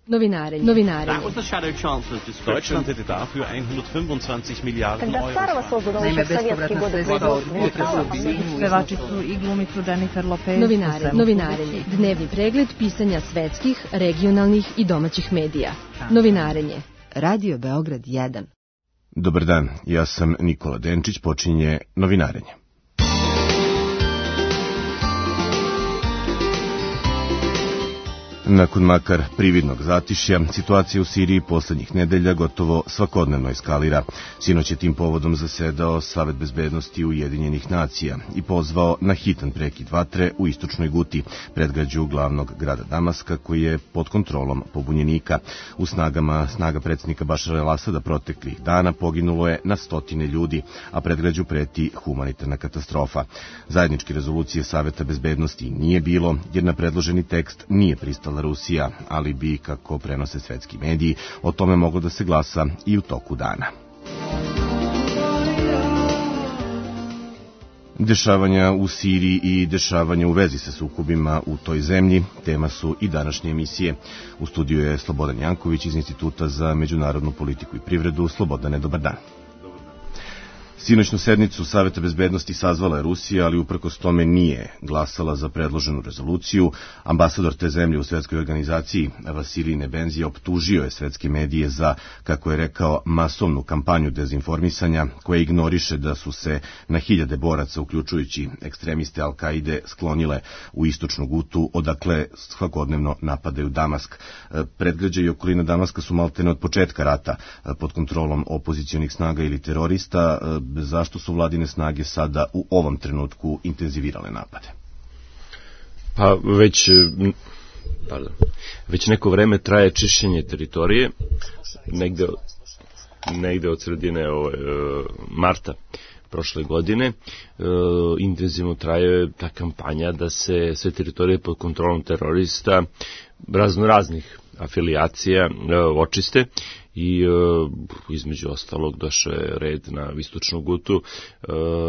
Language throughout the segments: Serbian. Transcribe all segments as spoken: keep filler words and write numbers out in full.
Novinarenje. Novinarenje. Deutschland hätte dafür hundertfünfundzwanzig Miliarden Euro. Naime, bespovratna sredstva od pevačicu i glumicu Jennifer Lopez. Novinarenje. Novinarenje. Dnevni pregled pisanja svetskih, regionalnih i domaćih medija. Novinarenje. Radio Beograd jedan. Dobar dan, ja sam Nikola Denčić, počinje Novinarenje. Nakon makar prividnog zatišja, situacija u Siriji poslednjih nedelja gotovo svakodnevno eskalira. Sinoć je tim povodom zasedao Savet bezbednosti Ujedinjenih nacija i pozvao na hitan prekid vatre u istočnoj Guti, predgrađu glavnog grada Damaska, koji je pod kontrolom pobunjenika. U snagama snaga predsjednika Bašara el-Asada proteklih dana poginulo je na stotine ljudi, a predgrađu preti humanitarna katastrofa. Zajedničke rezolucije Saveta bezbednosti nije bilo, jer na predloženi tekst nije pristala Rusija, ali bi, kako prenose svetski mediji, o tome moglo da se glasa i u toku dana. Dešavanja u Siriji i dešavanja u vezi sa sukobima u toj zemlji tema su i današnje emisije. U studiju je Slobodan Janković iz Instituta za međunarodnu politiku i privredu. Slobodane, dobar dan. Sinoćnu sednicu Saveta bezbednosti sazvala je Rusija, ali uprkos tome nije glasala za predloženu rezoluciju. Ambasador te zemlje u svetskoj organizaciji, Vasilij Nebenzija, optužio je svetske medije za, kako je rekao, masovnu kampanju dezinformisanja, koja ignoriše da su se na hiljade boraca, uključujući ekstremiste Al-Kaide, sklonile u istočnu Gutu, odakle svakodnevno napadaju Damask. Predgrađe i okolina Damaska su maltene od početka rata pod kontrolom opozicionih snaga ili terorista. Zašto su vladine snage sada u ovom trenutku intenzivirale napade? Pa već, pardon, već neko vreme traje čišćenje teritorije, negde, negde od sredine ove, marta prošle godine. E, intenzivno traje ta kampanja da se sve teritorije pod kontrolom terorista razno raznih afilijacija e, očiste. I e, između ostalog došao je red na istočnu Gutu. E,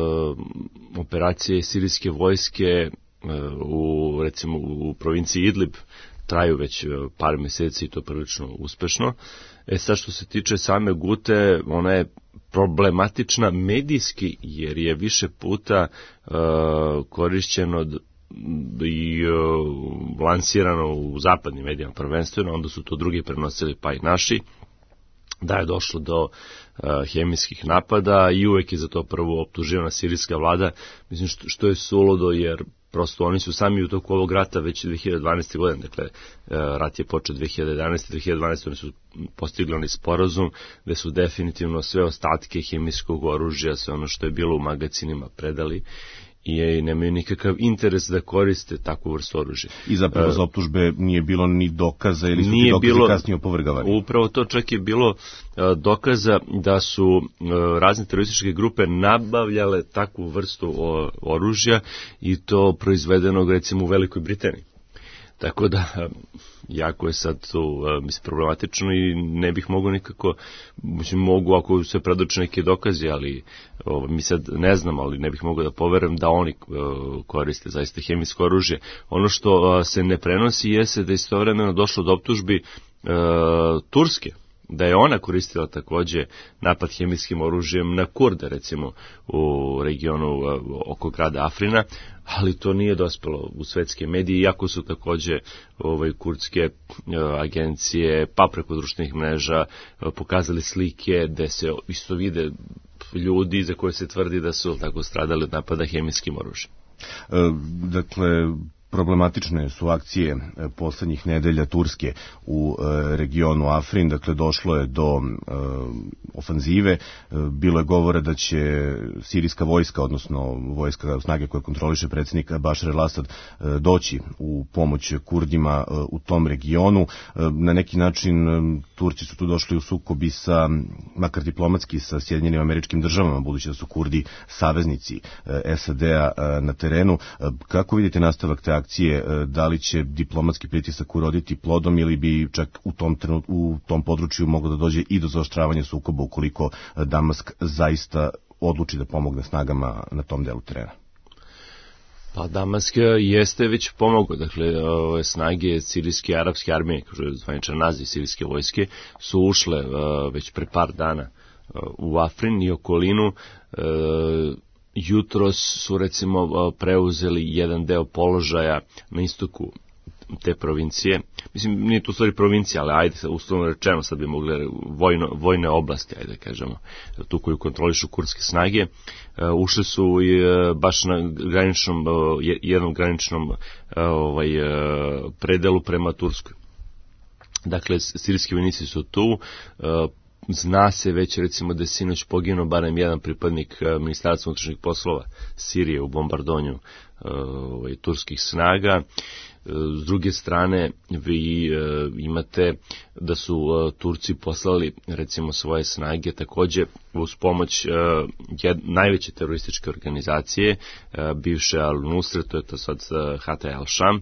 operacije sirijske vojske e, u, recimo, u provinciji Idlib traju već par meseci i to prilično uspešno. E sad, što se tiče same Gute, ona je problematična medijski, jer je više puta e, korišćeno i uh, lansirano u zapadnim medijama prvenstveno, onda su to drugi prenosili, pa i naši, da je došlo do uh, hemijskih napada i uvek je za to prvo optuživana sirijska vlada, mislim što, što je suludo, jer prosto oni su sami u toku ovog rata već dve hiljade dvanaeste. godine, dakle rat je počeo dve hiljade jedanaeste. dve hiljade dvanaeste. oni su postigli onaj sporazum gde su definitivno sve ostatke hemijskog oružja, sve ono što je bilo u magacinima predali i nemaju nikakav interes da koriste takvu vrstu oružja. I zapravo za optužbe nije bilo ni dokaza ili su ti dokazi bilo, kasnije opovrgavani? Upravo to, čak je bilo dokaza da su razne terorističke grupe nabavljale takvu vrstu oružja i to proizvedenog recimo u Velikoj Britaniji. Tako da, jako je sad to mislim, problematično i ne bih mogao nikako, mislim, mogu ako se predoče neke dokaze, ali o, mi sad ne znam, ali ne bih mogao da poverujem da oni o, koriste zaista hemijsko oružje. Ono što o, se ne prenosi jeste da je istovremeno došlo do optužbi o, Turske, da je ona koristila takođe napad hemijskim oružjem na Kurde, recimo u regionu oko grada Afrina, ali to nije dospelo u svetske medije, iako su takođe ovaj, kurdske agencije, pa preko društvenih mreža, pokazali slike gde se isto vide ljudi za koje se tvrdi da su tako stradali od napada hemijskim oružjem. E, dakle, problematične su akcije poslednjih nedelja Turske u regionu Afrin, dakle došlo je do ofanzive, bilo je govora da će sirijska vojska, odnosno vojska snage koje kontroliše predsjednik Bašar el-Asad, doći u pomoć Kurdima u tom regionu. Na neki način Turci su tu došli u sukob i sa, makar diplomatski, sa Sjedinjenim Američkim Državama, budući da su Kurdi saveznici S A D-a na terenu. Kako vidite nastavak te akcije, da li će diplomatski pritisak uroditi plodom ili bi čak u tom, trenut, u tom području moglo da dođe i do zaoštravanja sukoba ukoliko Damask zaista odluči da pomogne snagama na tom delu terena? Pa Damask jeste već pomogao, dakle ove snage sirijske arapske armije, kao je zvaničan naziv sirijske vojske, su ušle uh, već pre par dana uh, u Afrin i okolinu. Uh, jutros su recimo uh, preuzeli jedan deo položaja na istoku te provincije. Mislim, nije to u stvari provincija, ali ajde, uslovno rečeno, sad bi mogli vojno, vojne oblasti, ajde kažemo, tu koju kontrolišu kurdske snage. Uh, ušli su i uh, baš na graničnom, uh, jednom graničnom uh, ovaj, uh, predelu prema Turskoj. Dakle, sirijski vojnici su tu, uh, zna se već recimo da je sinoć poginuo barem jedan pripadnik uh, Ministarstva unutrašnjih poslova Sirije u bombardovanju uh, ovaj, turskih snaga. S druge strane, vi e, imate da su e, Turci poslali, recimo, svoje snage takođe uz pomoć e, jed, najveće terorističke organizacije, e, bivše Al-Nusra, to je to sad Hatay al-Sham,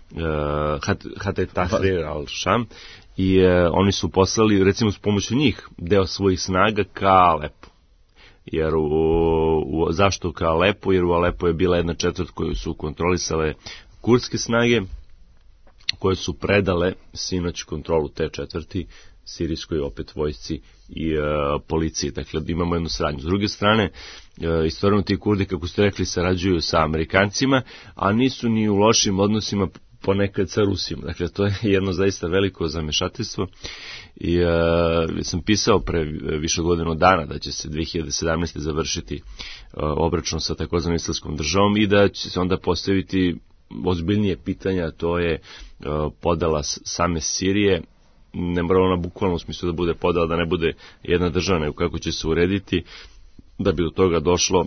e, Hatay Tahrir al-Sham, i e, oni su poslali, recimo, s pomoću njih deo svojih snaga ka Alepu. Jer u, u, zašto ka Alepu? Jer u Alepu je bila jedna četvrt koju su kontrolisale kurdske snage, koje su predale sinoć kontrolu te četvrti sirijskoj opet vojsci i e, policiji. Dakle, imamo jednu saradnju. S druge strane, e, istovremeno ti Kurdi, kako ste rekli, sarađuju sa Amerikancima, a nisu ni u lošim odnosima ponekad sa Rusima. Dakle, to je jedno zaista veliko zamešateljstvo. I e, sam pisao pre više godinu dana da će se dve hiljade sedamnaeste. završiti e, obračun sa takozvanom islamskom državom i da će se onda postaviti ozbiljnije pitanja, to je uh, podela same Sirije, ne mora ona bukvalno u smislu da bude podela, da ne bude jedna država, nego kako će se urediti. Da bi do toga došlo,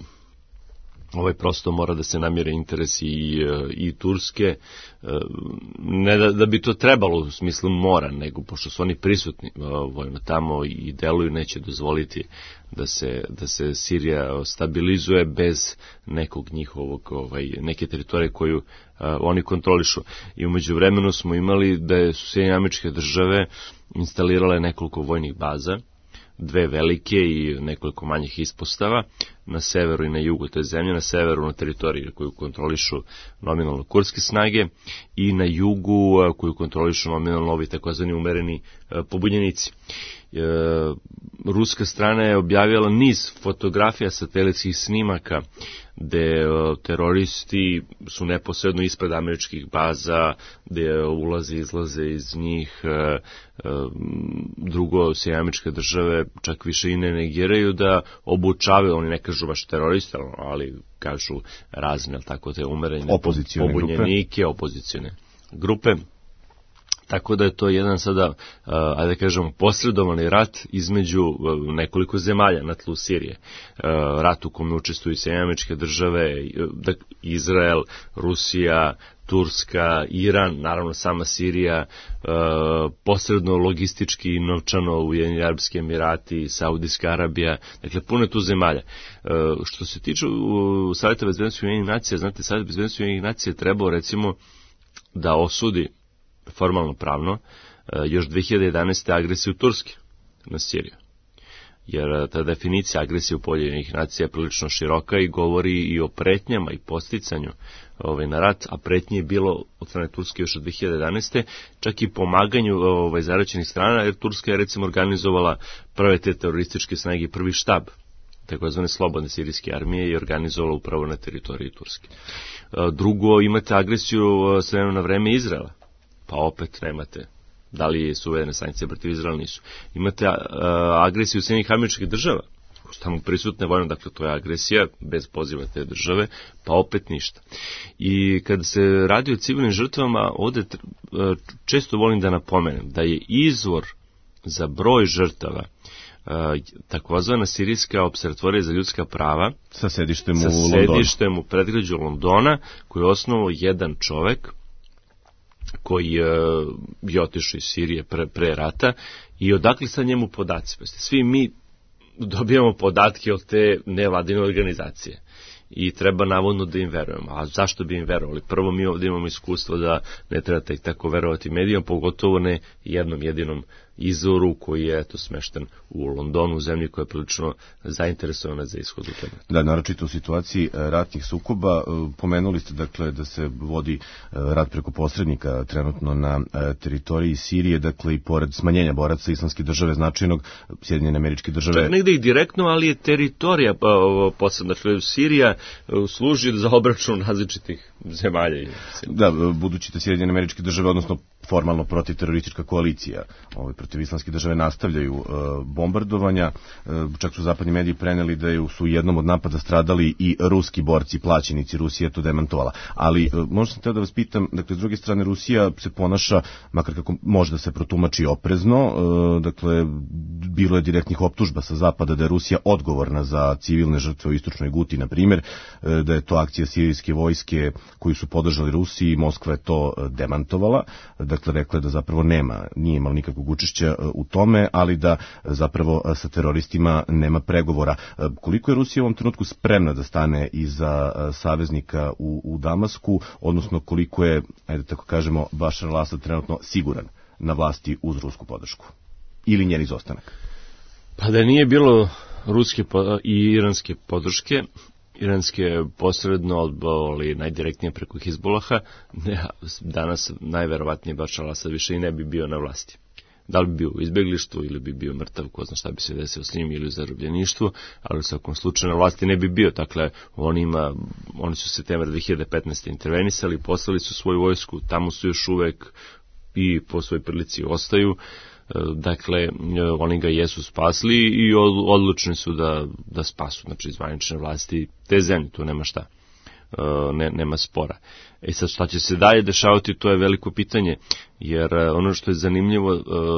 ovaj prosto mora da se namire interesi i, i Turske, ne da, da bi to trebalo u smislu mora, nego pošto su oni prisutni vojno tamo i deluju, neće dozvoliti da se, da se Sirija stabilizuje bez nekog njihovog, ovaj, neke teritorije koju a, oni kontrolišu. I umeđu vremenu smo imali da su Sjedinjene Američke Države instalirale nekoliko vojnih baza, dve velike i nekoliko manjih ispostava na severu i na jugu te zemlje, na severu na teritoriji koju kontrolišu nominalno kurdske snage i na jugu koju kontrolišu nominalno ovi takozvani umereni pobunjenici. E, ruska strana je objavila niz fotografija satelitskih snimaka gde teroristi su neposredno ispred američkih baza, gde ulaze i izlaze iz njih. Drugo, Sjedinjene Američke Države čak više i ne negiraju da obučavaju, oni ne kažu baš teroriste, ali kažu razne, tako te umerene pobunjenike, opozicione grupe. Tako da je to jedan sada, ajde da kažemo, posredovani rat između nekoliko zemalja na tlu Sirije. Rat u kome učestvuju Sjedinjene Američke Države, Izrael, Rusija, Turska, Iran, naravno sama Sirija, posredno logistički i novčano Ujedinjeni Arapski Emirati, Saudijska Arabija, dakle puno je tu zemalja. Što se tiče Saveta bezbednosti Ujedinjenih nacija, znate, Savet bezbednosti Ujedinjenih nacija trebao recimo da osudi formalno pravno, još dve hiljade jedanaeste. agresiju Turske na Siriju. Jer ta definicija agresije u Ujedinjenih nacija je prilično široka i govori i o pretnjama i posticanju ovaj, na rat, a pretnje je bilo od strane Turske još od dve hiljade jedanaeste. čak i pomaganju ovaj, zaraćenih strana, jer Turska je recimo organizovala prve te terorističke snage, prvi štab takozvane slobodne sirijske armije i organizovala upravo na teritoriji Turske. Drugo, imate agresiju s vremena na vreme Izraela. Pa opet nemate, da li su uvedene sankcije protiv Izraela, nisu. Imate a, a, agresiju Sjedinjenih Američkih Država, koje su tamo prisutne vojno, dakle to je agresija bez poziva te države, pa opet ništa. I kada se radi o civilnim žrtvama, ovde često volim da napomenem da je izvor za broj žrtava takozvana Sirijska observatorija za ljudska prava sa sedištem sa u Londonu, sedištem u predgrađu Londona, koji je osnovao jedan čovek koji je otišao iz Sirije pre, pre rata i odakle sad njemu podaci. Svi mi dobijamo podatke od te nevladine organizacije i treba navodno da im verujemo. A zašto bi im verovali? Prvo, mi ovdje imamo iskustvo da ne treba tek tako verovati medijom, pogotovo ne jednom jedinom izvoru koji je eto smešten u Londonu, u zemlji koja je prilično zainteresovana za ishod u tome. Da, naročito u situaciji ratnih sukoba. Pomenuli ste dakle da se vodi rat preko posrednika trenutno na teritoriji Sirije, dakle i pored smanjenja boraca Islamske države značajnog, Sjedinjene Američke Države. Čak negde i direktno, ali je teritorija posebna. Dakle, Sirija služi za obračun različitih zemalja. Da, budući da Sjedinjene Američke Države, odnosno formalno protiteroristička koalicija ovaj, protiv Islamske države nastavljaju e, bombardovanja. E, čak su zapadni mediji preneli da je, su u jednom od napada stradali i ruski borci, plaćenici. Rusija to demantovala. Ali e, možda sam teo da vas pitam, dakle, s druge strane Rusija se ponaša, makar kako može da se protumači oprezno, e, dakle, bilo je direktnih optužba sa zapada da je Rusija odgovorna za civilne žrtve u istočnoj Guti, na primjer, e, da je to akcija sirijske vojske koju su podržali Rusiji, Moskva je to demantovala. Dakle, rekla je da zapravo nema, nije imala nikakvog učešća u tome, ali da zapravo sa teroristima nema pregovora. Koliko je Rusija u ovom trenutku spremna da stane iza saveznika u, u Damasku, odnosno koliko je, ajde tako kažemo, Bašar al-Asad trenutno siguran na vlasti uz rusku podršku? Ili njen izostanak? Pa da nije bilo ruske i iranske podrške, iranske posredno, ali najdirektnije preko Hizbulaha, danas najverovatnije Bašar al-Asad više i ne bi bio na vlasti. Da li bi bio u izbeglištvu ili bi bio mrtav, ko zna šta bi se desilo s njim, ili u zarobljeništvu, ali u svakom slučaju na vlasti ne bi bio. Dakle, on ima, oni su septembra dve hiljade petnaeste. intervenisali, poslali su svoju vojsku, tamo su još uvek i po svojoj prilici ostaju. Dakle, oni ga jesu spasli i odlučni su da, da spasu, znači zvanične vlasti te zemlje, tu nema šta, ne, nema spora. E sad, šta će se dalje dešavati, to je veliko pitanje, jer ono što je zanimljivo,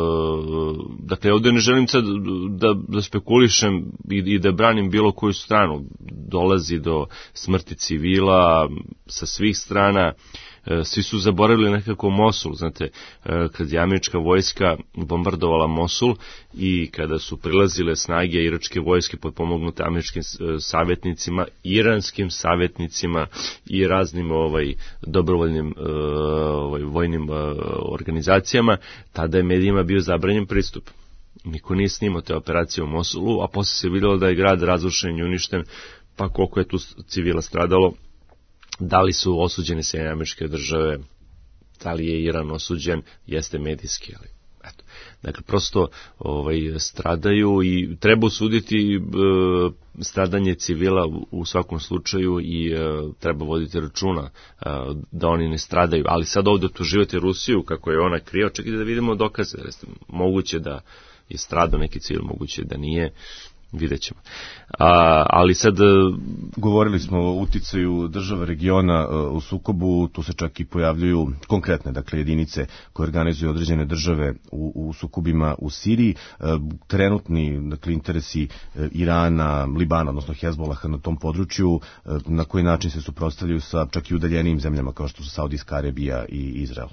dakle, ovdje ne želim sad da, da spekulišem i, i da branim bilo koju stranu, dolazi do smrti civila sa svih strana. Svi su zaboravili nekako Mosul, znate, kad je američka vojska bombardovala Mosul i kada su prilazile snage iračke vojske potpomognute američkim savjetnicima, iranskim savjetnicima i raznim ovaj dobrovoljnim ovaj, vojnim organizacijama, tada je medijima bio zabranjen pristup. Niko nije snimao te operacije u Mosulu, a posle se vidjelo da je grad razrušen i uništen, pa koliko je tu civila stradalo. Da li su osuđene Sjedinjene Američke Države, da li je Iran osuđen, jeste medijski, ali eto. Dakle, prosto ovaj, stradaju i treba osuditi e, stradanje civila u, u svakom slučaju i e, treba voditi računa e, da oni ne stradaju. Ali sad ovdje optuživate Rusiju kako je ona kriva, čekajte da vidimo dokaze. Moguće da je stradao neki civil, moguće da nije. Vidjet ćemo. A, ali sad... Govorili smo o uticaju država regiona u sukobu, tu se čak i pojavljuju konkretne, dakle, jedinice koje organizuju određene države u, u sukobima u Siriji. Trenutni, dakle, interesi Irana, Libana, odnosno Hezbolaha na tom području, na koji način se suprotstavljaju sa čak i udaljenijim zemljama kao što su Saudijska Arabija i Izrael?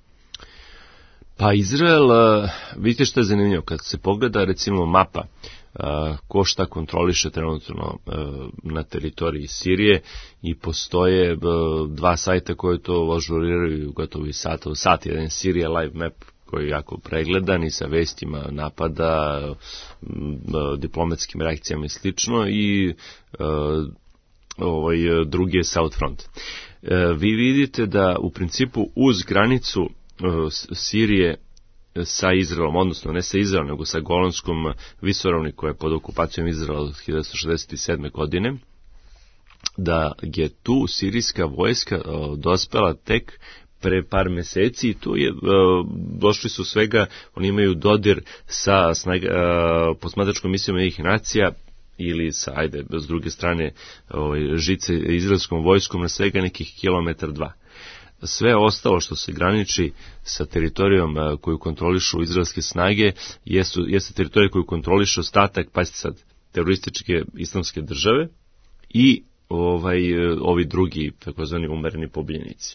Pa Izrael, vidite što je zanimljivo, kad se pogleda recimo mapa ko šta kontroliše trenutno na teritoriji Sirije i postoje dva sajta koje to ažuriraju gotovo i sata u sat. Jedan je Syria Live Map koji je jako pregledan i sa vestima napada, diplomatskim reakcijama i slično, i ovaj, drugi je South Front. Vi vidite da u principu uz granicu Sirije sa Izraelom, odnosno ne sa Izraelom, nego sa Golanskom visoravni koja je pod okupacijom Izraela od hiljadu devetsto šezdeset sedme. godine, da je tu sirijska vojska dospela tek pre par meseci i tu je, došli su svega, oni imaju dodir sa snaga, posmatračkom misijom Ujedinjenih nacija ili sa, ajde, s druge strane, ovaj, žice izraelskom vojskom na svega nekih kilometar dva. Sve ostalo što se graniči sa teritorijom koju kontrolišu izraelske snage jesu, jeste teritorija koju kontroliše ostatak, pazite sad, terorističke islamske države i ovaj, ovi drugi takozvani umereni pobunjenici.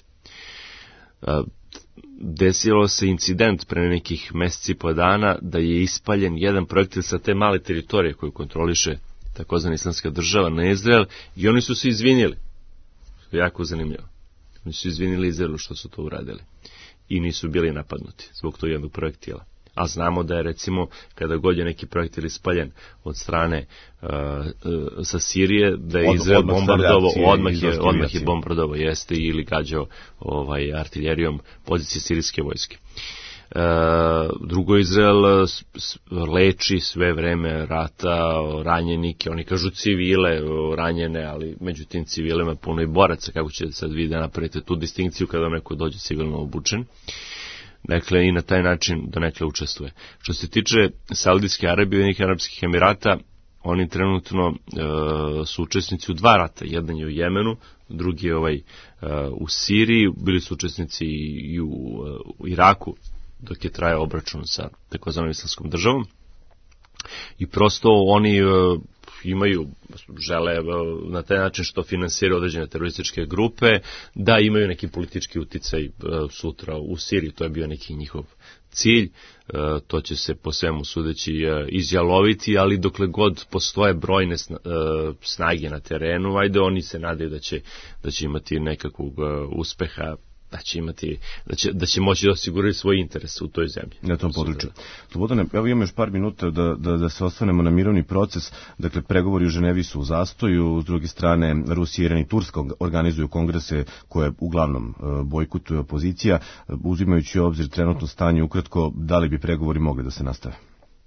Desilo se incident pre nekih meseci i po dana da je ispaljen jedan projektil sa te male teritorije koju kontroliše takozvana islamska država na Izrael i oni su se izvinjeli. Jako zanimljivo. Oni su izvinili Izraelu što su to uradili i nisu bili napadnuti zbog tog jednog projektila. a znamo da je recimo kada god je neki projektil ispaljen od strane uh, uh, sa Sirije, da je Izrael bombardovao, odmah je, odmah je bombardovao, jeste, ili gađao ovaj, artiljerijom pozicije sirijske vojske. Uh, drugo, Izrael leči sve vreme rata ranjenike, oni kažu civile ranjene, ali među tim civilima puno i boraca, kako ćete sad vi da napravite tu distinkciju kada vam neko dođe civilno obučen. Dakle, i na taj način da nekle učestvuje. Što se tiče Saudijske Arabije i Ujedinjenih Arapskih Emirata, oni trenutno uh, su učesnici u dva rata. Jedan je u Jemenu, drugi je ovaj, uh, u Siriji, bili su učesnici i u, uh, u Iraku, dok je trajao obračun sa takozvanom Islamskom državom. I prosto oni uh, imaju, žele uh, na taj način što finansiraju određene terorističke grupe, da imaju neki politički uticaj uh, sutra u Siriji. To je bio neki njihov cilj. Uh, to će se po svemu sudeći uh, izjaloviti, ali dokle god postoje brojne sna, uh, snage na terenu, ajde oni se nadaju da će, da će imati nekakvog uh, uspeha, da će imati, da će, da će moći da osigurati svoj interes u toj zemlji. Na tom području. Slobodane, evo imamo još par minuta da, da, da se osvanemo na mirovni proces. Dakle, pregovori u Ženevi su u zastoju, s druge strane Rusija, Iran i Turska organizuju kongrese koje uglavnom bojkotuje opozicija. Uzimajući u obzir trenutno stanje, ukratko, da li bi pregovori mogli da se nastave?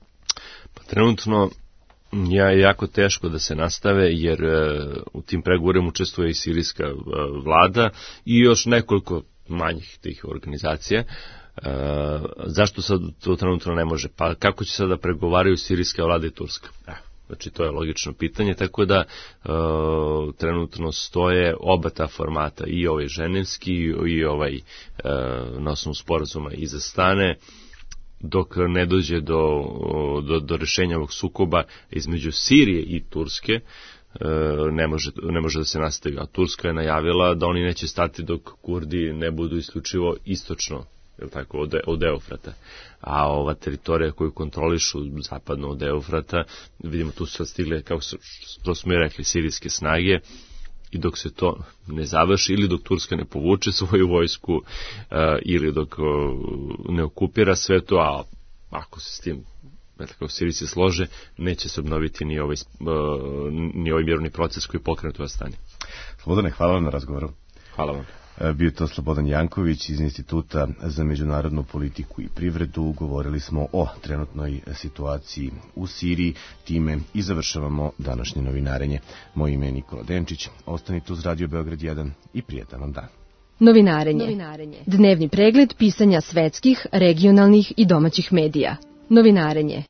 Pa trenutno ja je jako teško da se nastave, jer uh, u tim pregovorima učestvuje i sirijska uh, vlada i još nekoliko manjih tih organizacija. Uh, zašto sad to trenutno ne može? Pa kako će sada pregovaraju sirijska vlada i Turska? Eh, znači to je logično pitanje, tako da uh, trenutno stoje oba ta formata, i ovaj ženevski i ovaj uh, na osnovu sporazuma iza strane, dok ne dođe do, do, do rešenja ovog sukoba između Sirije i Turske, ne može, ne može da se nastavi. A Turska je najavila da oni neće stati dok Kurdi ne budu isključivo istočno, je tako, od, od Eufrata. A ova teritorija koju kontrolišu zapadno od Eufrata, vidimo tu su stigle, kako su, to smo i rekli, sirijske snage, i dok se to ne završi, ili dok Turska ne povuče svoju vojsku, uh, ili dok uh, ne okupira sve to, a ako se s tim tako Sirici slože, neće se obnoviti ni ovaj, uh, ni ovaj mirovni proces koji pokrenut u stanje. Slobodane, hvala vam na razgovoru. Hvala vam. Bio to Slobodan Janković iz Instituta za međunarodnu politiku i privredu. Govorili smo o trenutnoj situaciji u Siriji. Time i završavamo današnje novinarenje. Moje ime je Nikola Denčić. Ostanite uz Radio Beograd jedan i prijetan vam dan. Novinarenje. Novinarenje. Dnevni pregled pisanja svetskih, regionalnih i domaćih medija. Novinarenje.